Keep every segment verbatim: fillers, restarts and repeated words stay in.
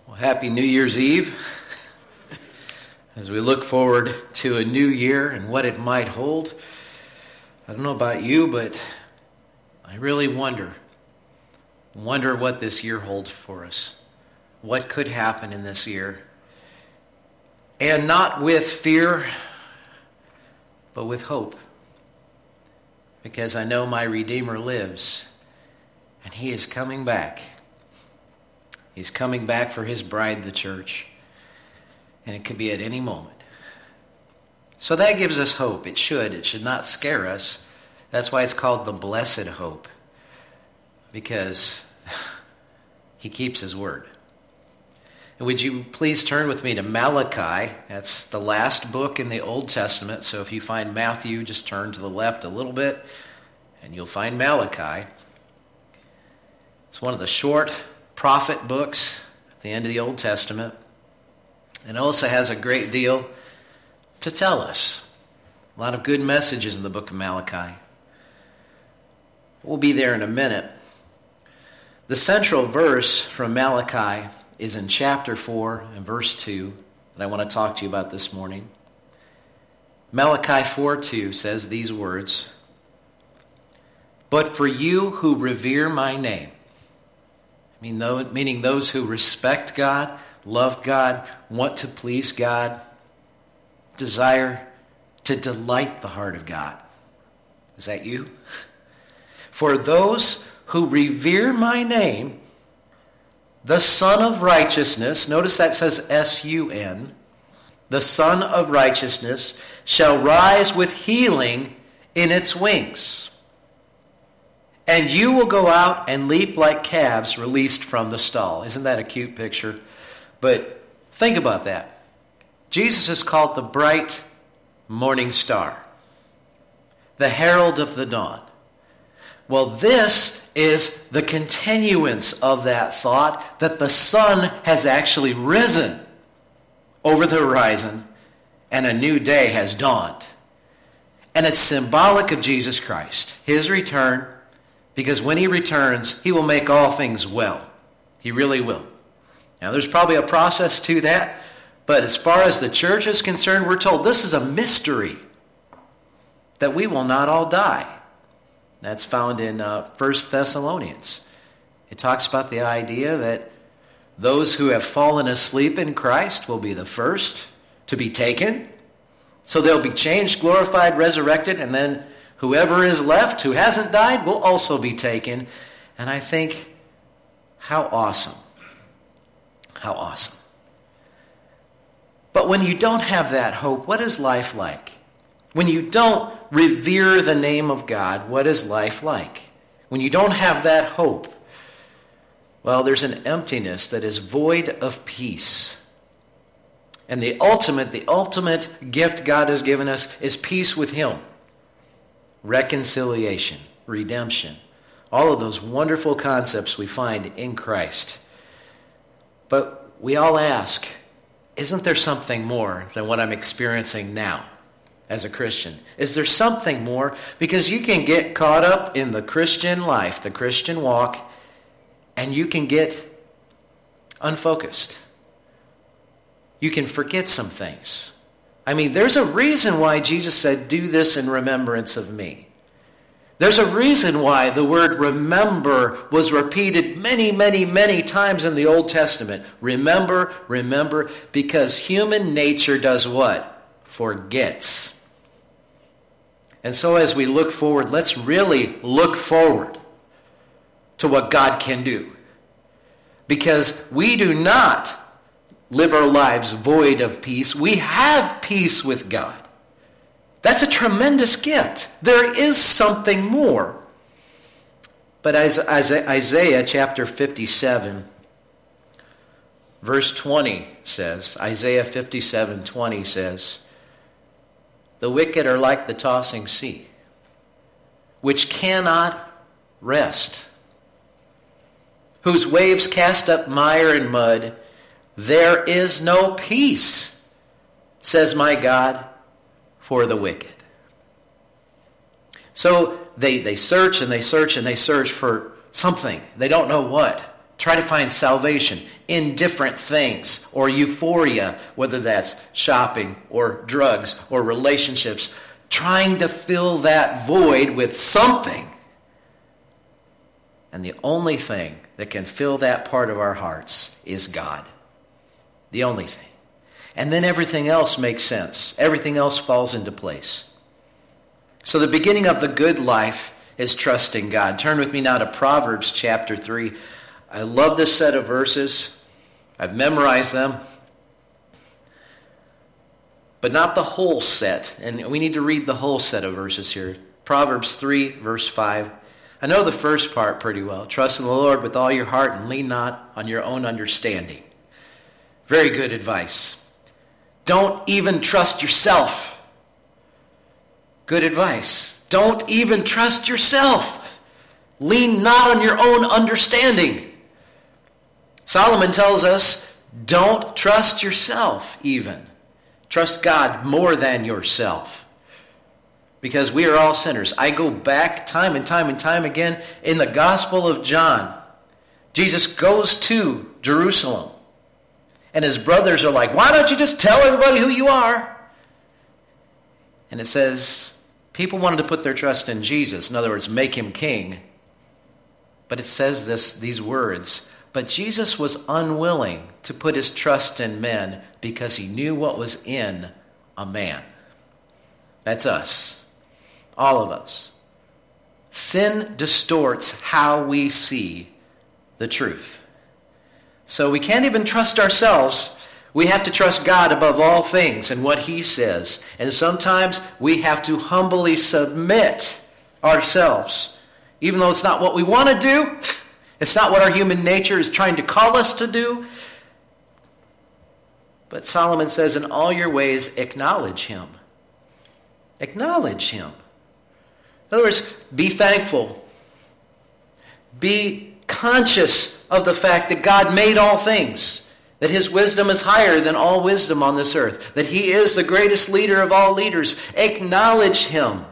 Well, happy New Year's Eve. As we look forward to a new year and what it might hold, I don't know about you, but I really wonder, wonder what this year holds for us. What could happen in this year? And not with fear, but with hope. Because I know my Redeemer lives, and He is coming back. He's coming back for His bride, the church. And it could be at any moment. So that gives us hope. It should. It should not scare us. That's why it's called the blessed hope. Because He keeps His word. And would you please turn with me to Malachi? That's the last book in the Old Testament. So if you find Matthew, just turn to the left a little bit, and you'll find Malachi. It's one of the short prophet books at the end of the Old Testament. And it also has a great deal to tell us. A lot of good messages in the book of Malachi. We'll be there in a minute. The central verse from Malachi is in chapter four and verse two that I want to talk to you about this morning. Malachi four two says these words, "But for you who revere my name," I mean, meaning those who respect God, love God, want to please God, desire to delight the heart of God. Is that you? "For those who revere my name, the Son of Righteousness," notice that says S U N, "the Son of Righteousness shall rise with healing in its wings. And you will go out and leap like calves released from the stall." Isn't that a cute picture? But think about that. Jesus is called the bright morning star, the herald of the dawn. Well, this is the continuance of that thought that the sun has actually risen over the horizon and a new day has dawned. And it's symbolic of Jesus Christ, His return, because when He returns, He will make all things well. He really will. Now, there's probably a process to that, but as far as the church is concerned, we're told this is a mystery, that we will not all die. That's found in uh, First Thessalonians. It talks about the idea that those who have fallen asleep in Christ will be the first to be taken. So they'll be changed, glorified, resurrected, and then whoever is left who hasn't died will also be taken. And I think, how awesome. How awesome. But when you don't have that hope, what is life like? When you don't revere the name of God, what is life like? When you don't have that hope, well, there's an emptiness that is void of peace. And the ultimate, the ultimate gift God has given us is peace with Him. Reconciliation, redemption, all of those wonderful concepts we find in Christ. But we all ask, isn't there something more than what I'm experiencing now as a Christian? Is there something more? Because you can get caught up in the Christian life, the Christian walk, and you can get unfocused. You can forget some things. I mean, there's a reason why Jesus said, "Do this in remembrance of me." There's a reason why the word remember was repeated many, many, many times in the Old Testament. Remember, remember, because human nature does what? Forgets. And so as we look forward, let's really look forward to what God can do. Because we do not live our lives void of peace. We have peace with God. That's a tremendous gift. There is something more. But as Isaiah chapter fifty-seven, verse twenty says, Isaiah fifty-seven twenty says, "The wicked are like the tossing sea, which cannot rest, whose waves cast up mire and mud. There is no peace, says my God, for the wicked." So they, they search and they search and they search for something. They don't know what Try to find salvation in different things or euphoria, whether that's shopping or drugs or relationships, trying to fill that void with something. And the only thing that can fill that part of our hearts is God. The only thing. And then everything else makes sense. Everything else falls into place. So the beginning of the good life is trusting God. Turn with me now to Proverbs chapter three. I love this set of verses. I've memorized them. But not the whole set. And we need to read the whole set of verses here. Proverbs three, verse five. I know the first part pretty well. Trust in the Lord with all your heart and lean not on your own understanding. Very good advice. Don't even trust yourself. Good advice. Don't even trust yourself. Lean not on your own understanding. Solomon tells us, don't trust yourself even. Trust God more than yourself. Because we are all sinners. I go back time and time and time again in the Gospel of John. Jesus goes to Jerusalem. And his brothers are like, why don't you just tell everybody who you are? And it says, people wanted to put their trust in Jesus. In other words, make him king. But it says this, these words, but Jesus was unwilling to put his trust in men because he knew what was in a man. That's us. All of us. Sin distorts how we see the truth. So we can't even trust ourselves. We have to trust God above all things and what he says. And sometimes we have to humbly submit ourselves. Even though it's not what we want to do. It's not what our human nature is trying to call us to do. But Solomon says, in all your ways, acknowledge him. Acknowledge him. In other words, be thankful. Be conscious of the fact that God made all things. That his wisdom is higher than all wisdom on this earth. That he is the greatest leader of all leaders. Acknowledge him.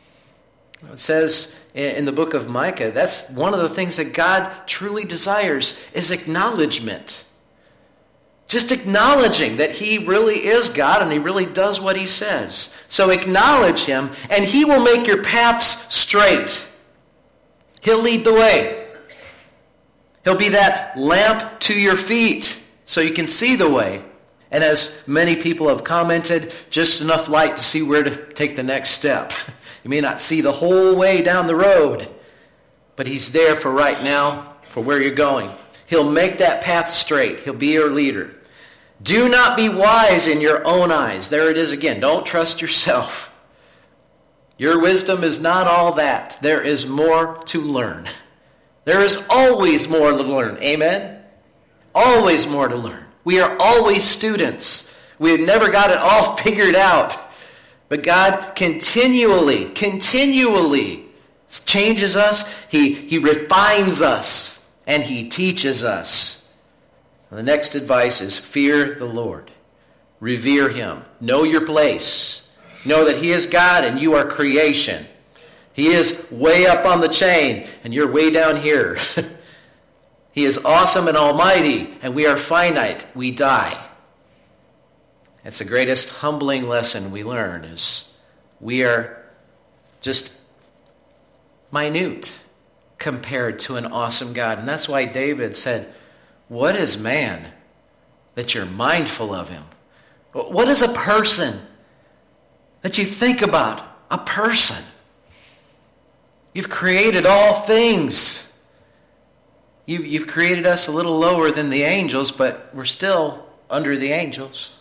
It says in the book of Micah, that's one of the things that God truly desires is acknowledgement. Just acknowledging that he really is God and he really does what he says. So acknowledge him and he will make your paths straight. He'll lead the way. He'll be that lamp to your feet so you can see the way. And as many people have commented, just enough light to see where to take the next step. You may not see the whole way down the road, but he's there for right now, for where you're going. He'll make that path straight. He'll be your leader. Do not be wise in your own eyes. There it is again. Don't trust yourself. Your wisdom is not all that. There is more to learn. There is always more to learn. Amen? Always more to learn. We are always students. We have never got it all figured out. But God continually, continually changes us. He, he refines us. And he teaches us. The next advice is fear the Lord. Revere him. Know your place. Know that he is God and you are creation. He is way up on the chain and you're way down here. He is awesome and almighty and we are finite. We die. That's the greatest humbling lesson we learn is we are just minute compared to an awesome God. And that's why David said, what is man that you're mindful of him? What is a person that you think about? A person. You've created all things. You, you've created us a little lower than the angels, but we're still under the angels.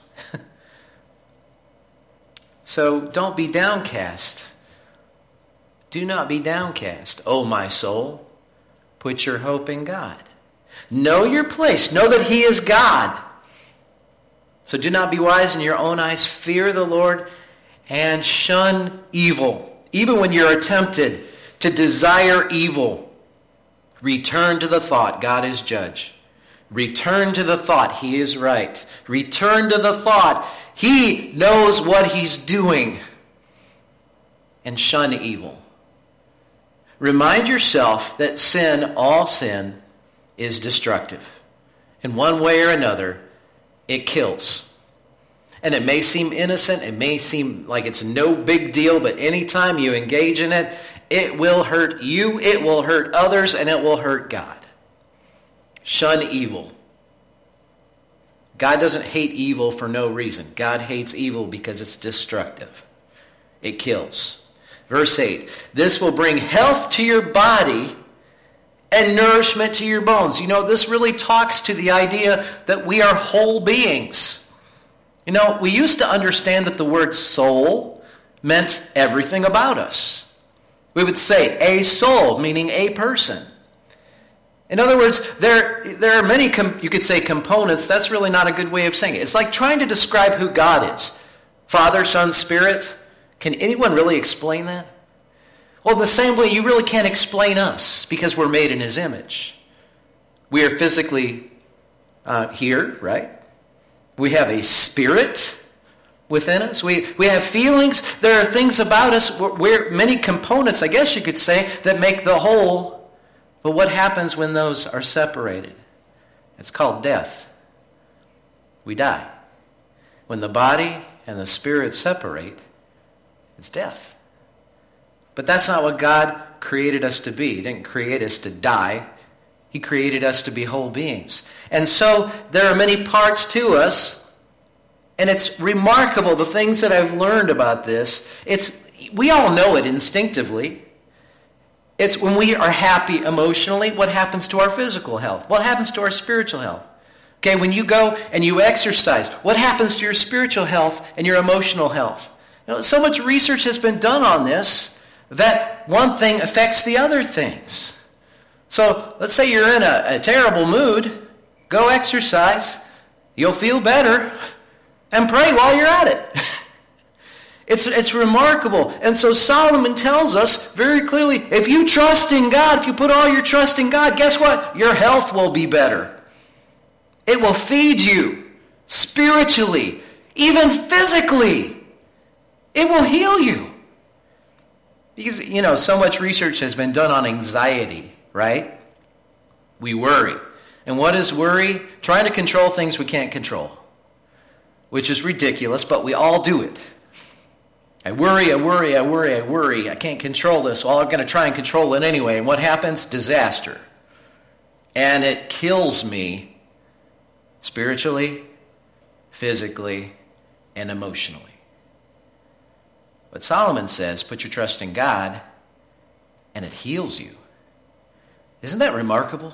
So don't be downcast. Do not be downcast, O my soul. Put your hope in God. Know your place. Know that he is God. So do not be wise in your own eyes. Fear the Lord and shun evil. Even when you're tempted to desire evil, return to the thought, God is judge. Return to the thought, he is right. Return to the thought, he knows what he's doing. And shun evil. Remind yourself that sin, all sin, is destructive. In one way or another, it kills. And it may seem innocent, it may seem like it's no big deal, but anytime you engage in it, it will hurt you, it will hurt others, and it will hurt God. Shun evil. God doesn't hate evil for no reason. God hates evil because it's destructive. It kills. Verse eight, this will bring health to your body and nourishment to your bones. You know, this really talks to the idea that we are whole beings. You know, we used to understand that the word soul meant everything about us. We would say a soul, meaning a person. In other words, there, there are many, com- you could say components. That's really not a good way of saying it. It's like trying to describe who God is. Father, Son, Spirit. Can anyone really explain that? Well, in the same way, you really can't explain us because we're made in his image. We are physically uh, here, right? We have a spirit within us. We, we have feelings. There are things about us, where many components, I guess you could say, that make the whole. But what happens when those are separated? It's called death. We die. When the body and the spirit separate, it's death. But that's not what God created us to be. He didn't create us to die. He created us to be whole beings. And so there are many parts to us, and it's remarkable, the things that I've learned about this. It's we all know it instinctively. It's when we are happy emotionally, what happens to our physical health? What happens to our spiritual health? Okay, when you go and you exercise, what happens to your spiritual health and your emotional health? You know, so much research has been done on this that one thing affects the other things. So let's say you're in a, a terrible mood, go exercise, you'll feel better, and pray while you're at it. It's, it's remarkable. And so Solomon tells us very clearly, if you trust in God, if you put all your trust in God, guess what? Your health will be better. It will feed you spiritually, even physically. It will heal you. Because, you know, so much research has been done on anxiety, right? We worry. And what is worry? Trying to control things we can't control. Which is ridiculous, but we all do it. I worry, I worry, I worry, I worry. I can't control this. Well, I'm going to try and control it anyway. And what happens? Disaster. And it kills me spiritually, physically, and emotionally. But Solomon says, put your trust in God, and it heals you. Isn't that remarkable?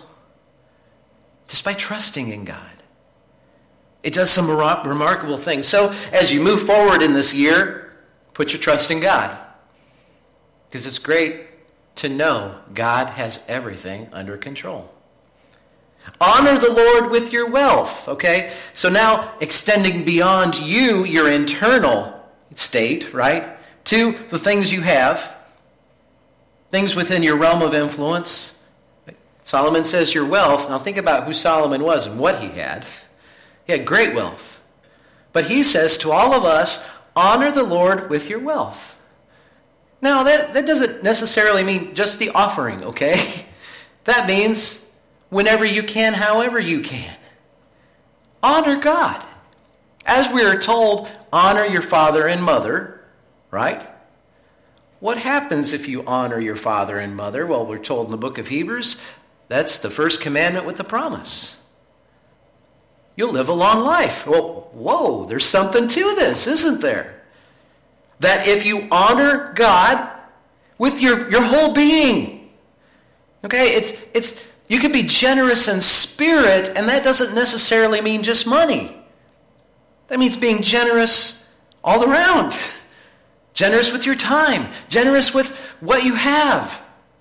Just by trusting in God. It does some remarkable things. So as you move forward in this year, put your trust in God. Because it's great to know God has everything under control. Honor the Lord with your wealth, okay? So now extending beyond you, your internal state, right? To the things you have, things within your realm of influence. Solomon says your wealth. Now think about who Solomon was and what he had. He had great wealth. But he says to all of us, honor the Lord with your wealth. Now that, that doesn't necessarily mean just the offering, okay? That means whenever you can, however you can. Honor God. As we are told, honor your father and mother, right? What happens if you honor your father and mother? Well, we're told in the book of Hebrews, that's the first commandment with the promise. You'll live a long life. Well, whoa, there's something to this, isn't there? That if you honor God with your, your whole being, okay, it's it's you can be generous in spirit, and that doesn't necessarily mean just money. That means being generous all around. Generous with your time. Generous with what you have.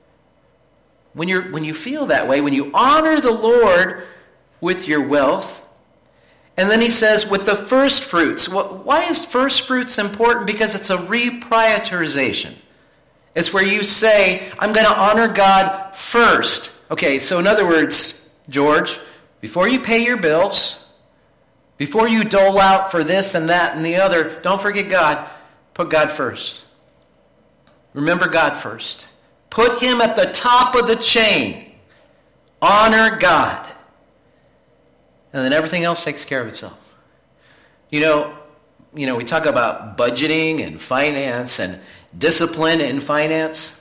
When you're when you feel that way, when you honor the Lord with your wealth, and then he says with the first fruits. Why is first fruits important? Because it's a reprioritization. It's where you say, I'm going to honor God first. Okay, so in other words, George, before you pay your bills, before you dole out for this and that and the other, don't forget God. Put God first. Remember God first. Put him at the top of the chain. Honor God. And then everything else takes care of itself. You know, you know, we talk about budgeting and finance and discipline in finance.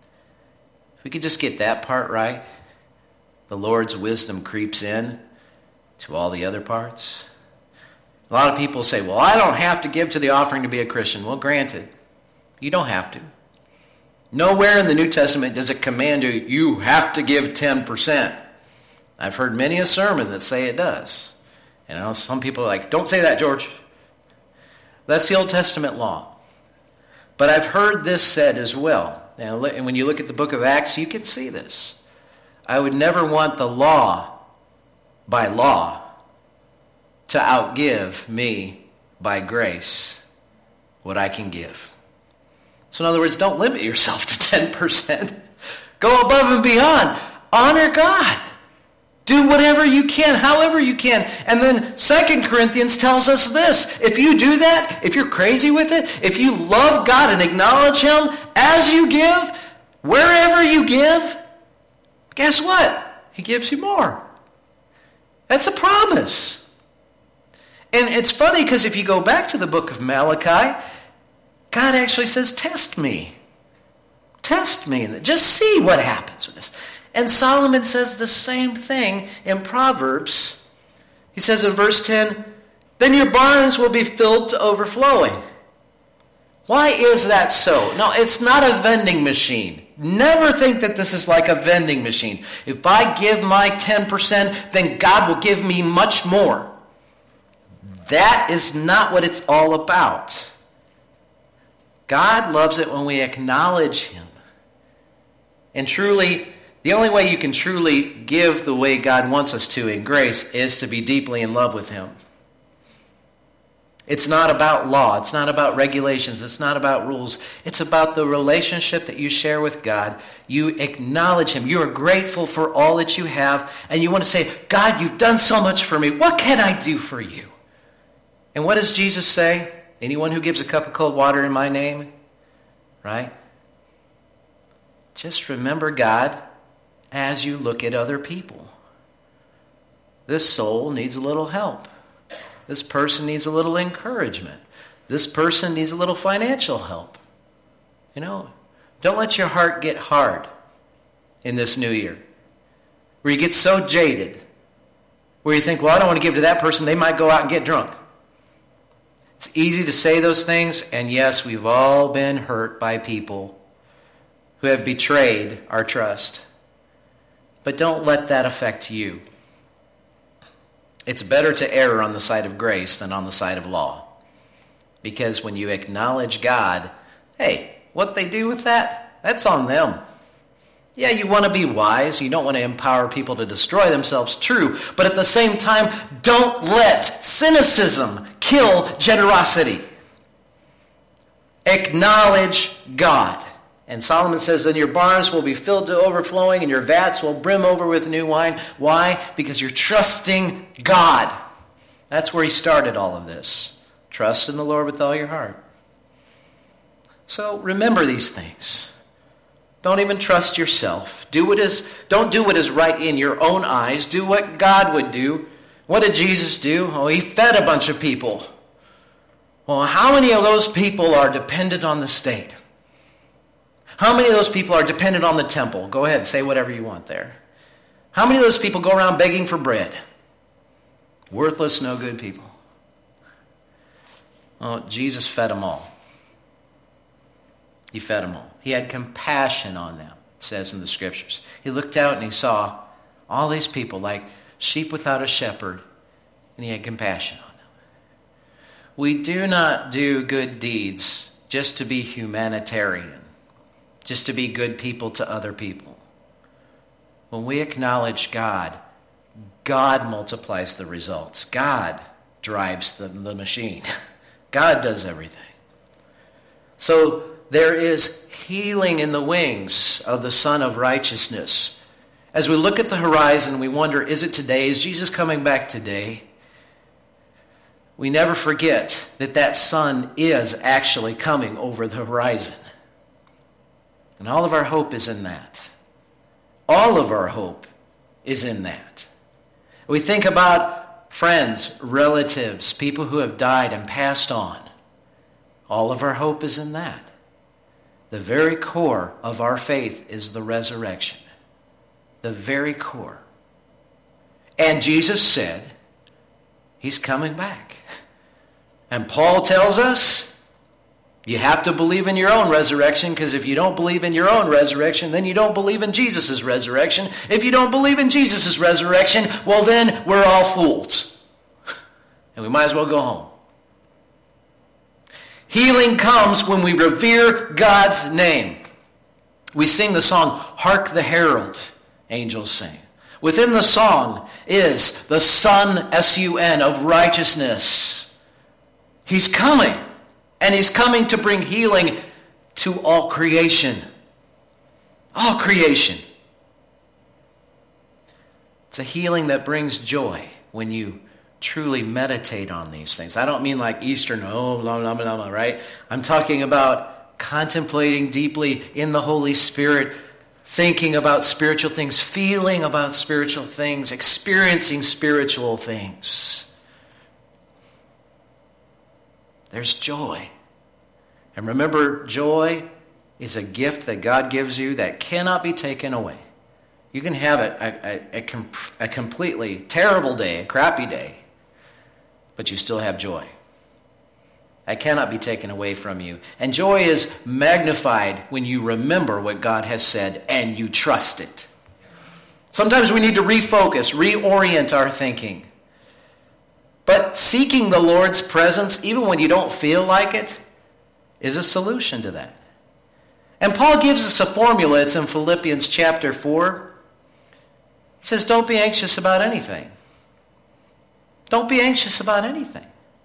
If we could just get that part right, the Lord's wisdom creeps in to all the other parts. A lot of people say, well, I don't have to give to the offering to be a Christian. Well, granted, you don't have to. Nowhere in the New Testament does it command you, you have to give ten percent. I've heard many a sermon that say it does. And I know some people are like, don't say that, George. That's the Old Testament law. But I've heard this said as well. And when you look at the book of Acts, you can see this. I would never want the law by law to outgive me by grace what I can give. So in other words, don't limit yourself to ten percent. Go above and beyond. Honor God. Do whatever you can, however you can. And then Second Corinthians tells us this. If you do that, if you're crazy with it, if you love God and acknowledge Him as you give, wherever you give, guess what? He gives you more. That's a promise. And it's funny because if you go back to the book of Malachi, God actually says, test me. Test me. Just see what happens with this. And Solomon says the same thing in Proverbs. He says in verse ten, then your barns will be filled to overflowing. Why is that so? No, it's not a vending machine. Never think that this is like a vending machine. If I give my ten percent, then God will give me much more. That is not what it's all about. God loves it when we acknowledge Him. And truly, the only way you can truly give the way God wants us to in grace is to be deeply in love with Him. It's not about law. It's not about regulations. It's not about rules. It's about the relationship that you share with God. You acknowledge Him. You are grateful for all that you have. And you want to say, God, you've done so much for me. What can I do for you? And what does Jesus say? Anyone who gives a cup of cold water in my name, right? Just remember God as you look at other people. This soul needs a little help. This person needs a little encouragement. This person needs a little financial help. You know, don't let your heart get hard in this new year, where you get so jaded, where you think, well, I don't want to give to that person. They might go out and get drunk. It's easy to say those things, and yes, we've all been hurt by people who have betrayed our trust. But don't let that affect you. It's better to err on the side of grace than on the side of law. Because when you acknowledge God, hey, what they do with that, that's on them. Yeah, you want to be wise. You don't want to empower people to destroy themselves, true. But at the same time, don't let cynicism kill generosity. Acknowledge God. And Solomon says, then your barns will be filled to overflowing and your vats will brim over with new wine. Why? Because you're trusting God. That's where he started all of this. Trust in the Lord with all your heart. So remember these things. Don't even trust yourself. Do what is, don't do what is right in your own eyes. Do what God would do. What did Jesus do? Oh, he fed a bunch of people. Well, how many of those people are dependent on the state? How many of those people are dependent on the temple? Go ahead, say whatever you want there. How many of those people go around begging for bread? Worthless, no good people. Oh, Jesus fed them all. He fed them all. He had compassion on them, it says in the scriptures. He looked out and he saw all these people like sheep without a shepherd, and he had compassion on them. We do not do good deeds just to be humanitarian, just to be good people to other people. When we acknowledge God, God multiplies the results. God drives the, the machine. God does everything. So there is healing in the wings of the Son of Righteousness. As we look at the horizon, we wonder, is it today? Is Jesus coming back today? We never forget that that sun is actually coming over the horizon. And all of our hope is in that. All of our hope is in that. We think about friends, relatives, people who have died and passed on. All of our hope is in that. The very core of our faith is the resurrection. The very core. And Jesus said, he's coming back. And Paul tells us, you have to believe in your own resurrection, because if you don't believe in your own resurrection, then you don't believe in Jesus' resurrection. If you don't believe in Jesus' resurrection, well then we're all fools. And we might as well go home. Healing comes when we revere God's name. We sing the song, Hark the Herald, angels sing. Within the song is the Son, S U N, of righteousness. He's coming, and he's coming to bring healing to all creation. All creation. It's a healing that brings joy when you truly meditate on these things. I don't mean like Eastern, oh, blah, blah, blah, blah, right? I'm talking about contemplating deeply in the Holy Spirit, thinking about spiritual things, feeling about spiritual things, experiencing spiritual things. There's joy. And remember, joy is a gift that God gives you that cannot be taken away. You can have a, a, a, a completely terrible day, a crappy day, but you still have joy. That cannot be taken away from you. And joy is magnified when you remember what God has said and you trust it. Sometimes we need to refocus, reorient our thinking. But seeking the Lord's presence, even when you don't feel like it, is a solution to that. And Paul gives us a formula. It's in Philippians chapter four. He says, don't be anxious about anything. Don't be anxious about anything.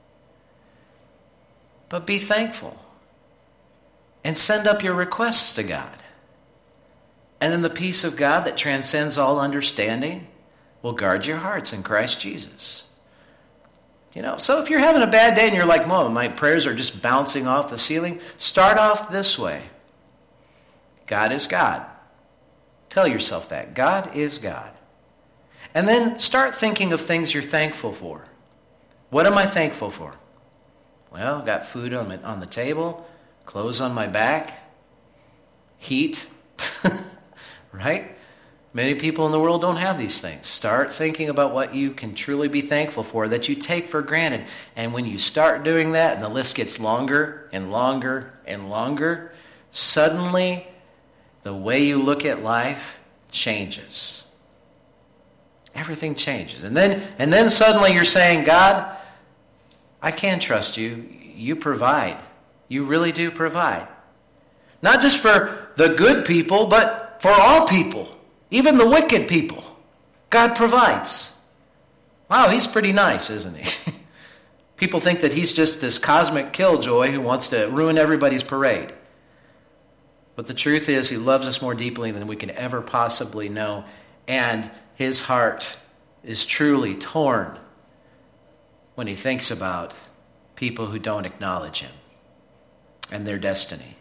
But be thankful. And send up your requests to God. And then the peace of God that transcends all understanding will guard your hearts in Christ Jesus. You know, so if you're having a bad day and you're like, Mom, my prayers are just bouncing off the ceiling, start off this way. God is God. Tell yourself that. God is God. And then start thinking of things you're thankful for. What am I thankful for? Well, I've got food on, my, on the table, clothes on my back, heat, right? Many people in the world don't have these things. Start thinking about what you can truly be thankful for that you take for granted. And when you start doing that and the list gets longer and longer and longer, suddenly the way you look at life changes. Everything changes. And then and then suddenly you're saying, God, I can trust you. You provide. You really do provide. Not just for the good people, but for all people. Even the wicked people. God provides. Wow, he's pretty nice, isn't he? People think that he's just this cosmic killjoy who wants to ruin everybody's parade. But the truth is, he loves us more deeply than we can ever possibly know. And his heart is truly torn when he thinks about people who don't acknowledge him and their destiny.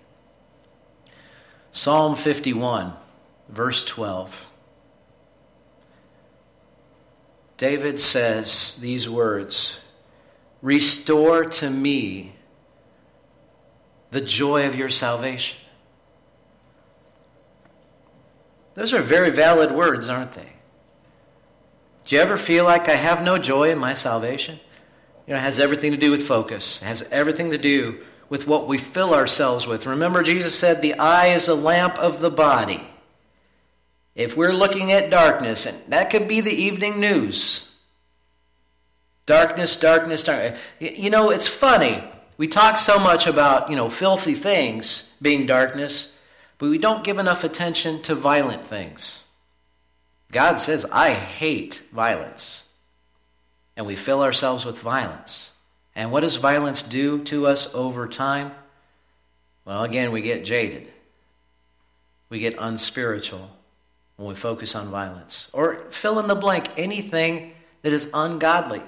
Psalm fifty-one, verse twelve. David says these words, "Restore to me the joy of your salvation." Those are very valid words, aren't they? Do you ever feel like I have no joy in my salvation? You know, it has everything to do with focus. It has everything to do with what we fill ourselves with. Remember, Jesus said the eye is a lamp of the body. If we're looking at darkness, and that could be the evening news. Darkness, darkness, darkness. You know, it's funny. We talk so much about, you know, filthy things being darkness, but we don't give enough attention to violent things. God says, I hate violence. And we fill ourselves with violence. And what does violence do to us over time? Well, again, we get jaded. We get unspiritual when we focus on violence. Or fill in the blank, anything that is ungodly.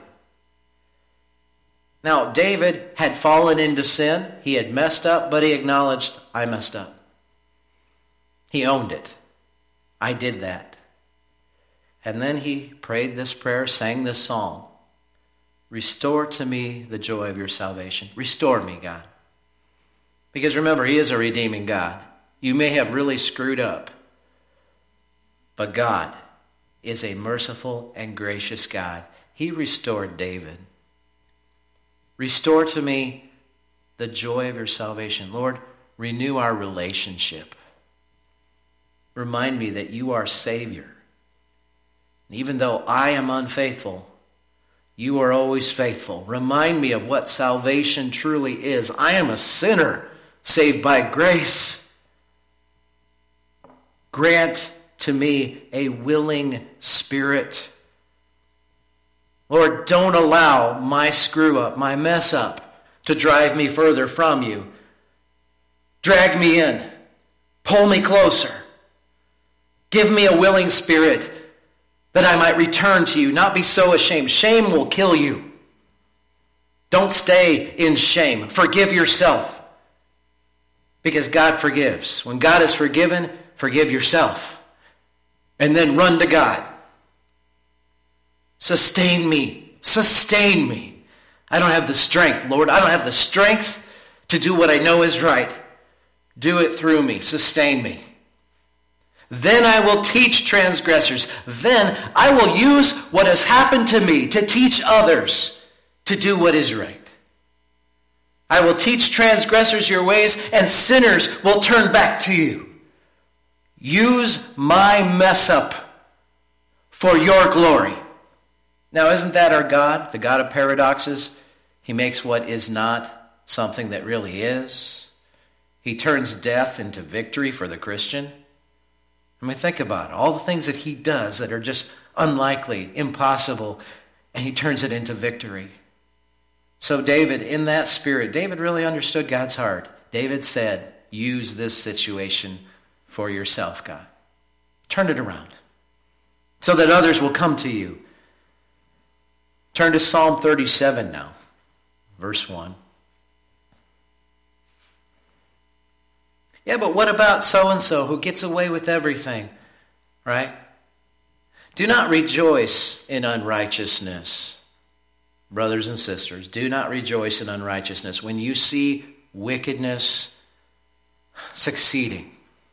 Now, David had fallen into sin. He had messed up, but he acknowledged, I messed up. He owned it. I did that. And then he prayed this prayer, sang this psalm. Restore to me the joy of your salvation. Restore me, God. Because remember, he is a redeeming God. You may have really screwed up, but God is a merciful and gracious God. He restored David. Restore to me the joy of your salvation. Lord, renew our relationship. Remind me that you are Savior. And even though I am unfaithful, you are always faithful. Remind me of what salvation truly is. I am a sinner saved by grace. Grant to me a willing spirit. Lord, don't allow my screw up, my mess up, to drive me further from you. Drag me in. Pull me closer. Give me a willing spirit that I might return to you, not be so ashamed. Shame will kill you. Don't stay in shame. Forgive yourself. Because God forgives. When God is forgiven, forgive yourself. And then run to God. Sustain me. Sustain me. I don't have the strength, Lord. I don't have the strength to do what I know is right. Do it through me. Sustain me. Then I will teach transgressors. Then I will use what has happened to me to teach others to do what is right. I will teach transgressors your ways, and sinners will turn back to you. Use my mess up for your glory. Now, isn't that our God, the God of paradoxes? He makes what is not something that really is. He turns death into victory for the Christian. I mean, think about it. All the things that he does that are just unlikely, impossible, and he turns it into victory. So David, in that spirit, David really understood God's heart. David said, use this situation for yourself, God. Turn it around so that others will come to you. Turn to Psalm thirty-seven now, verse one. Yeah, but what about so-and-so who gets away with everything, right? Do not rejoice in unrighteousness, brothers and sisters. Do not rejoice in unrighteousness. When you see wickedness succeeding,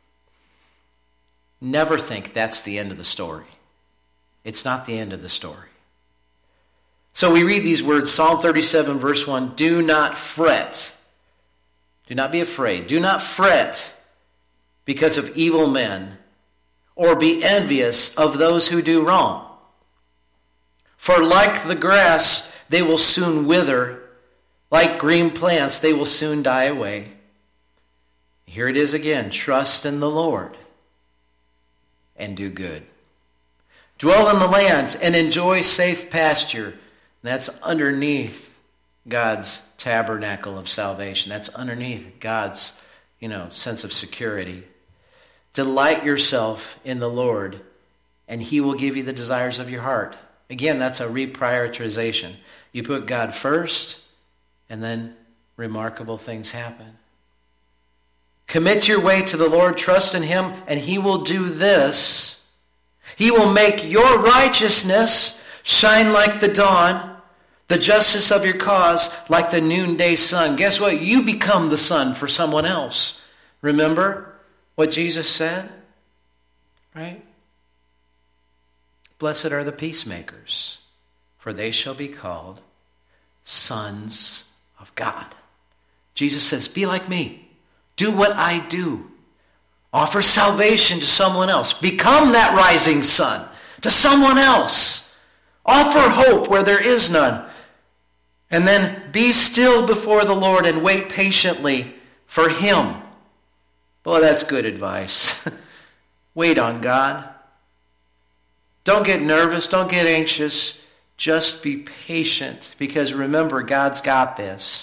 never think that's the end of the story. It's not the end of the story. So we read these words, Psalm thirty-seven, verse one, do not fret. Do not be afraid. Do not fret because of evil men, or be envious of those who do wrong. For like the grass, they will soon wither. Like green plants, they will soon die away. Here it is again. Trust in the Lord and do good. Dwell in the land and enjoy safe pasture. That's underneath God's tabernacle of salvation. That's underneath God's, you know, sense of security. Delight yourself in the Lord, and he will give you the desires of your heart. Again, that's a reprioritization. You put God first, and then remarkable things happen. Commit your way to the Lord, trust in him, and he will do this. He will make your righteousness shine like the dawn, the justice of your cause like the noonday sun. Guess what? You become the sun for someone else. Remember what Jesus said? Right? Blessed are the peacemakers, for they shall be called sons of God. Jesus says, be like me. Do what I do. Offer salvation to someone else. Become that rising sun to someone else. Offer hope where there is none. And then be still before the Lord and wait patiently for him. Boy, that's good advice. Wait on God. Don't get nervous. Don't get anxious. Just be patient, because remember, God's got this.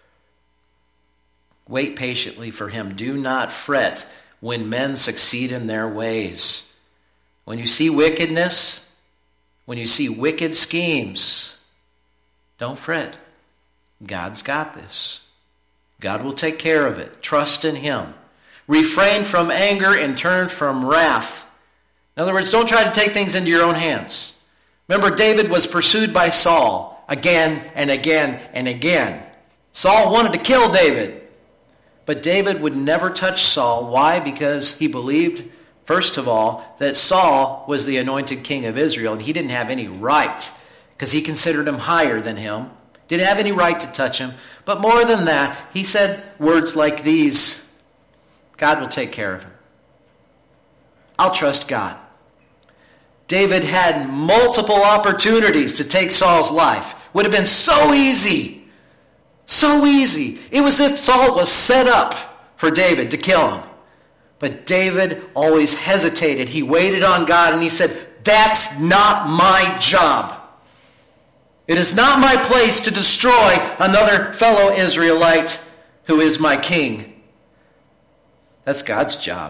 Wait patiently for him. Do not fret when men succeed in their ways. When you see wickedness, when you see wicked schemes, don't fret. God's got this. God will take care of it. Trust in him. Refrain from anger and turn from wrath. In other words, don't try to take things into your own hands. Remember, David was pursued by Saul again and again and again. Saul wanted to kill David. But David would never touch Saul. Why? Because he believed, first of all, that Saul was the anointed king of Israel, and he didn't have any right, because he considered him higher than him. Didn't have any right to touch him. But more than that, he said words like these: God will take care of him. I'll trust God. David had multiple opportunities to take Saul's life. Would have been so easy. So easy. It was as if Saul was set up for David to kill him. But David always hesitated. He waited on God and he said, that's not my job. It is not my place to destroy another fellow Israelite who is my king. That's God's job.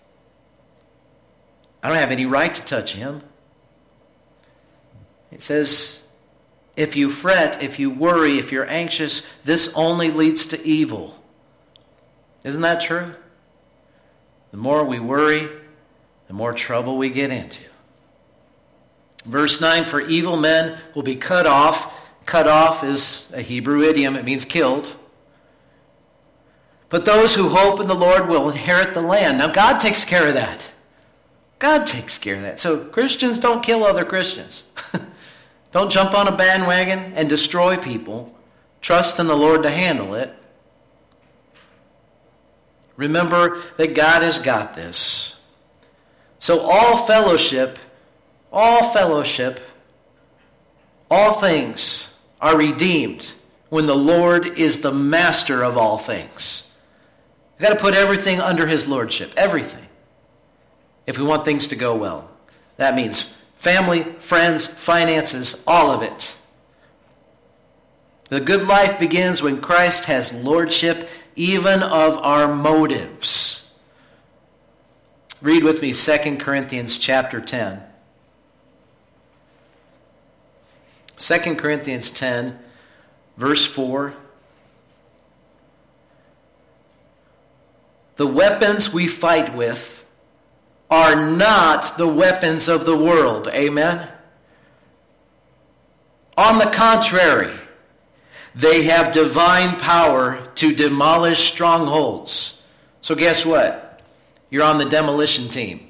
I don't have any right to touch him. It says, if you fret, if you worry, if you're anxious, this only leads to evil. Isn't that true? The more we worry, the more trouble we get into. Verse nine, for evil men will be cut off. Cut off is a Hebrew idiom. It means killed. But those who hope in the Lord will inherit the land. Now, God takes care of that. God takes care of that. So Christians don't kill other Christians. Don't jump on a bandwagon and destroy people. Trust in the Lord to handle it. Remember that God has got this. So all fellowship, all fellowship, all things are redeemed when the Lord is the master of all things. We've got to put everything under his lordship. Everything. If we want things to go well. That means family, friends, finances, all of it. The good life begins when Christ has lordship even of our motives. Read with me Second Corinthians chapter ten. Second Corinthians ten, verse four. The weapons we fight with are not the weapons of the world. Amen? On the contrary, they have divine power to demolish strongholds. So guess what? You're on the demolition team.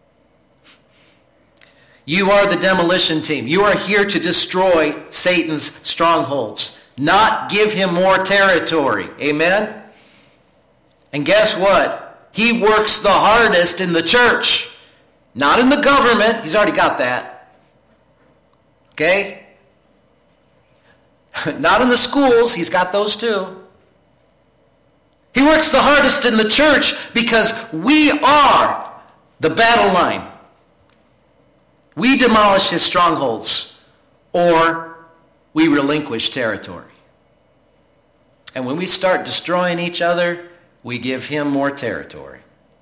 You are the demolition team. You are here to destroy Satan's strongholds, not give him more territory. Amen? And guess what? He works the hardest in the church, not in the government. He's already got that. Okay? Not in the schools. He's got those too. He works the hardest in the church because we are the battle line. We demolish his strongholds or we relinquish territory. And when we start destroying each other, we give him more territory.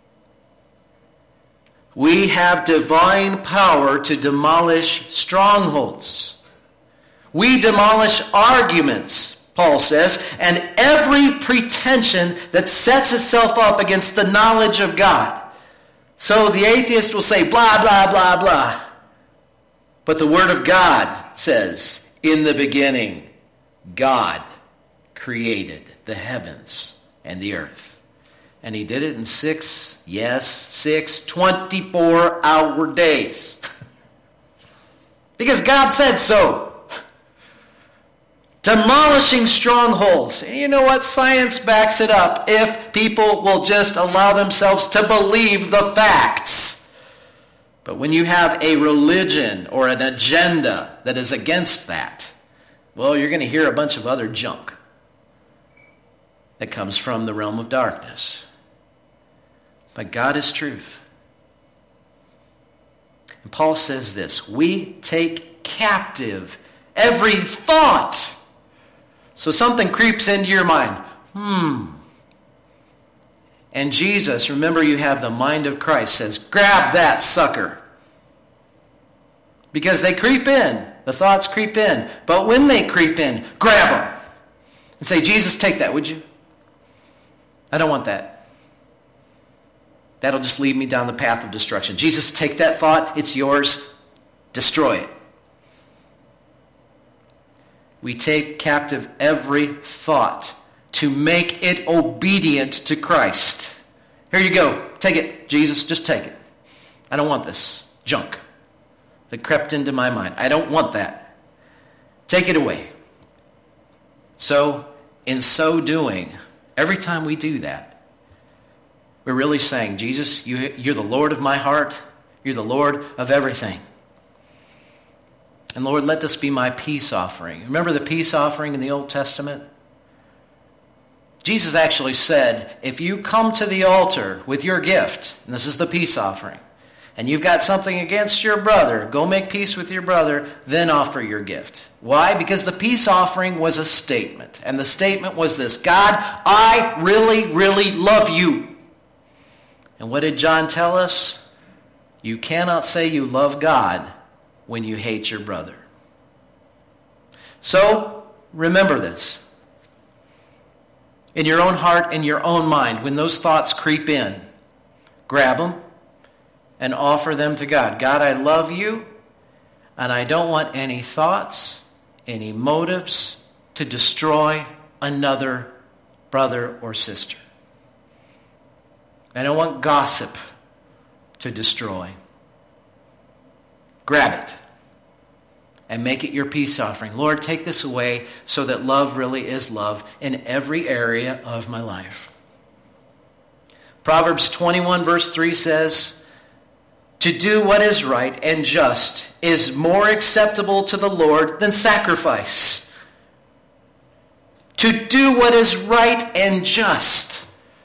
We have divine power to demolish strongholds. We demolish arguments, Paul says, and every pretension that sets itself up against the knowledge of God. So the atheist will say, blah, blah, blah, blah. But the Word of God says, in the beginning, God created the heavens and the earth. And he did it in six, yes, six twenty-four hour days. Because God said so. Demolishing strongholds. And you know what? Science backs it up if people will just allow themselves to believe the facts. But when you have a religion or an agenda that is against that, well, you're going to hear a bunch of other junk that comes from the realm of darkness. But God is truth. And Paul says this, we take captive every thought. So something creeps into your mind. Hmm. And Jesus, remember you have the mind of Christ, says, grab that sucker. Because they creep in. The thoughts creep in. But when they creep in, grab them. And say, Jesus, take that, would you? I don't want that. That'll just lead me down the path of destruction. Jesus, take that thought. It's yours. Destroy it. We take captive every thought to make it obedient to Christ. Here you go. Take it, Jesus. Just take it. I don't want this junk that crept into my mind. I don't want that. Take it away. So, in so doing, every time we do that, we're really saying, Jesus, you, you're the Lord of my heart. You're the Lord of everything. And Lord, let this be my peace offering. Remember the peace offering in the Old Testament? Jesus actually said, if you come to the altar with your gift, and this is the peace offering, and you've got something against your brother, go make peace with your brother, then offer your gift. Why? Because the peace offering was a statement. And the statement was this: God, I really, really love you. And what did John tell us? You cannot say you love God when you hate your brother. So, remember this. In your own heart, in your own mind, when those thoughts creep in, grab them and offer them to God. God, I love you, and I don't want any thoughts, any motives to destroy another brother or sister. I don't want gossip to destroy. Grab it and make it your peace offering. Lord, take this away so that love really is love in every area of my life. Proverbs twenty-one verse three says, to do what is right and just is more acceptable to the Lord than sacrifice. To do what is right and just.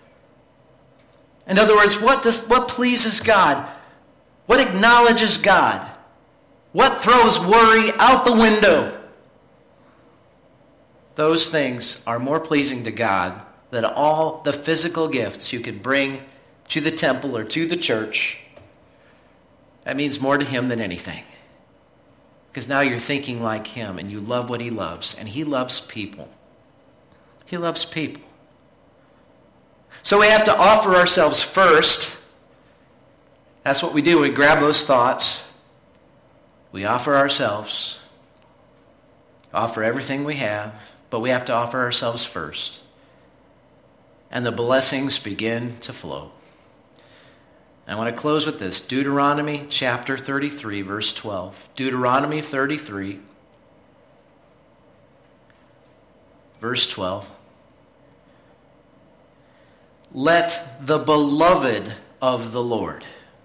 In other words, what does what pleases God? What acknowledges God? What throws worry out the window? Those things are more pleasing to God than all the physical gifts you could bring to the temple or to the church. That means more to him than anything. Because now you're thinking like him and you love what he loves. And he loves people. He loves people. So we have to offer ourselves first. That's what we do. We grab those thoughts. We offer ourselves. Offer everything we have. But we have to offer ourselves first. And the blessings begin to flow. I want to close with this. Deuteronomy chapter thirty-three, verse twelve. Deuteronomy thirty-three, verse twelve. Let the beloved of the Lord,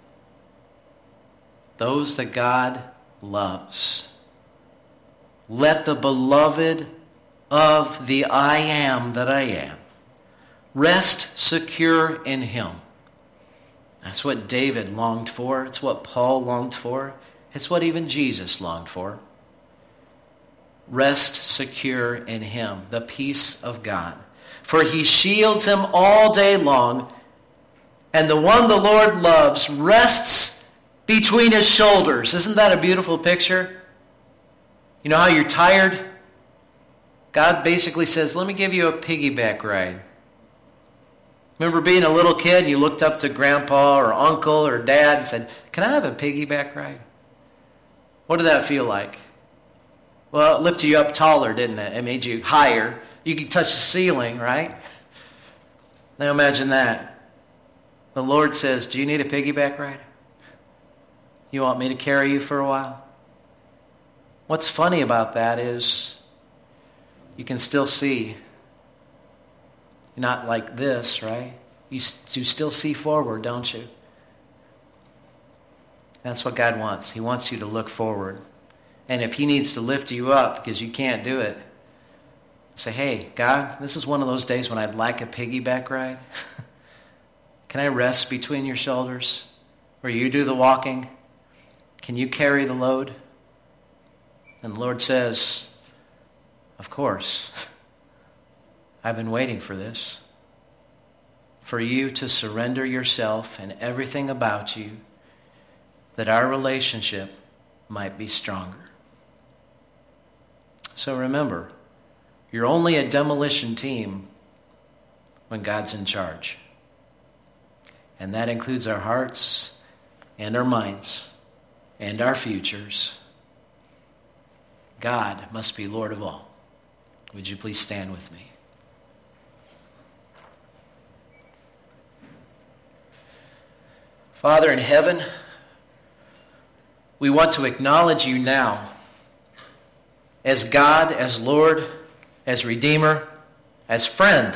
those that God loves, let the beloved of the I am that I am rest secure in him. That's what David longed for. It's what Paul longed for. It's what even Jesus longed for. Rest secure in him, the peace of God. For he shields him all day long, and the one the Lord loves rests between his shoulders. Isn't that a beautiful picture? You know how you're tired? God basically says, let me give you a piggyback ride. Remember being a little kid, you looked up to grandpa or uncle or dad and said, can I have a piggyback ride? What did that feel like? Well, it lifted you up taller, didn't it? It made you higher. You could touch the ceiling, right? Now imagine that. The Lord says, do you need a piggyback ride? You want me to carry you for a while? What's funny about that is you can still see. Not like this, right? You, you still see forward, don't you? That's what God wants. He wants you to look forward. And if he needs to lift you up because you can't do it, say, hey, God, this is one of those days when I'd like a piggyback ride. Can I rest between your shoulders where you do the walking? Can you carry the load? And the Lord says, of course. I've been waiting for this. For you to surrender yourself and everything about you, that our relationship might be stronger. So remember, you're only a demolition team when God's in charge. And that includes our hearts and our minds and our futures. God must be Lord of all. Would you please stand with me? Father in heaven, we want to acknowledge you now as God, as Lord, as Redeemer, as friend.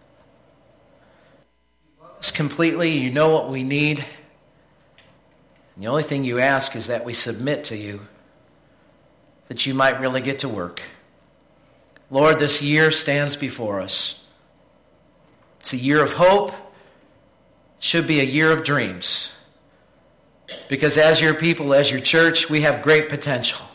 You love us completely. You know what we need. And the only thing you ask is that we submit to you, that you might really get to work. Lord, this year stands before us. It's a year of hope. It should be a year of dreams. Because as your people, as your church, we have great potential.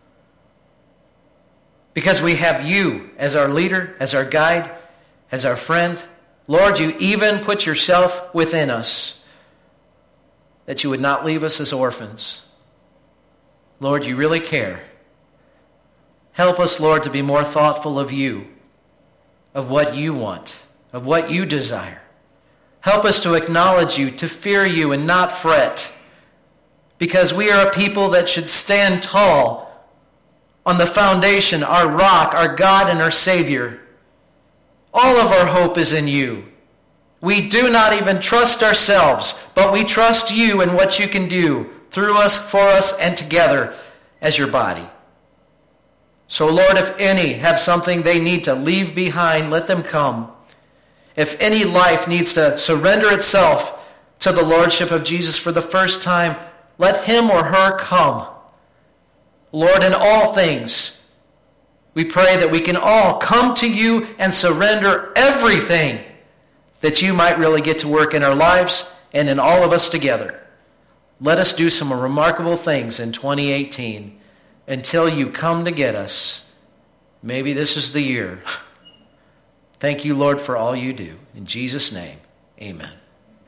Because we have you as our leader, as our guide, as our friend. Lord, you even put yourself within us, that you would not leave us as orphans. Lord, you really care. Help us, Lord, to be more thoughtful of you, of what you want, of what you desire. Help us to acknowledge you, to fear you and not fret, because we are a people that should stand tall on the foundation, our rock, our God and our Savior. All of our hope is in you. We do not even trust ourselves, but we trust you and what you can do through us, for us, and together as your body. So, Lord, if any have something they need to leave behind, let them come. If any life needs to surrender itself to the Lordship of Jesus for the first time, let him or her come. Lord, in all things, we pray that we can all come to you and surrender everything, that you might really get to work in our lives and in all of us together. Let us do some remarkable things in twenty eighteen until you come to get us. Maybe this is the year. Thank you, Lord, for all you do. In Jesus' name, amen.